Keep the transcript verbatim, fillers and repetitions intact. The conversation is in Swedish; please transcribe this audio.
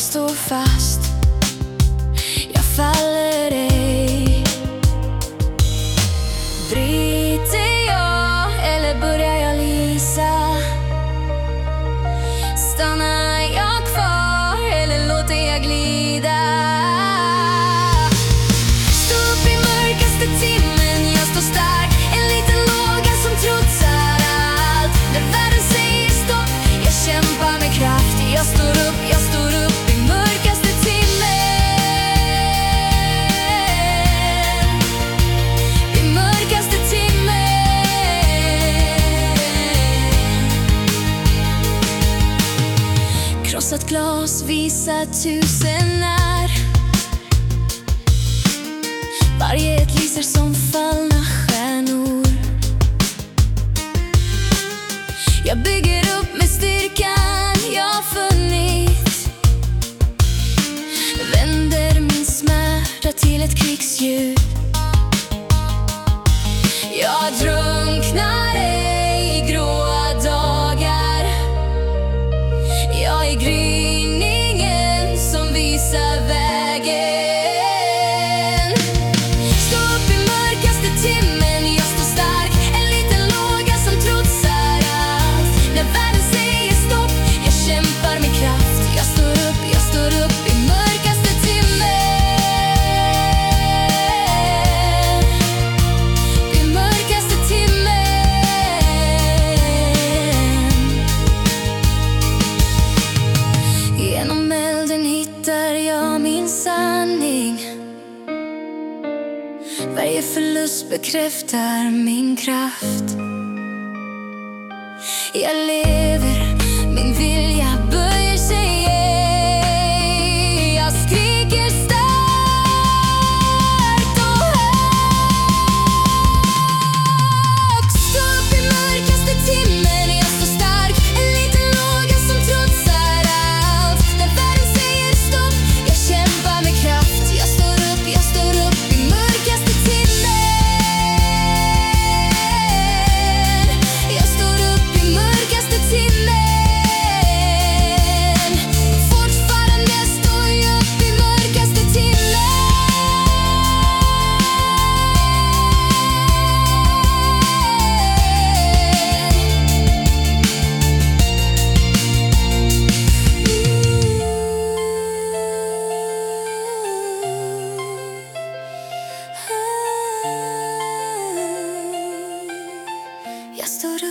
står fast, jag faller ej. Bryter jag eller börjar jag lysa? Stannar jag kvar eller låter jag glida? Stå upp i mörkaste timmen, jag står stark. En liten låga som trotsar allt. När världen säger stopp, jag kämpar med kraft. Jag står upp, jag står upp i mörkaste timmen. I mörkaste timmen. Krossat glas visar tusen när. Varje ett lyser som fallna stjärnor. Jag bygger upp med styrkan jag funnit. Vänder min smärta till ett krigsljud. Jag drunknar ej i gråa dagar. Jag är gryningen som visar vägen. Stå upp i mörkaste timmen, jag står stark. En liten låga som trotsar allt. När världen säger stopp, jag kämpar med kraft. Jag står upp, jag står upp i mörkaste timmen. I mörkaste timmen. Genom elden hittar jag min sanning. Varje förlust bekräftar min kraft. Jag lever, min vilja böjer sig ej. Jag skriker starkt och högt. Stå upp i mörkaste timmen, jag står stark. En liten låga som trotsar allt. När världen säger stopp, jag kämpar med kraft. Jag står upp, jag står upp i mörkaste timmen. Jag står upp i mörkaste timmen. Fortfarande står jag upp i mörkaste timmen. Jag står upp.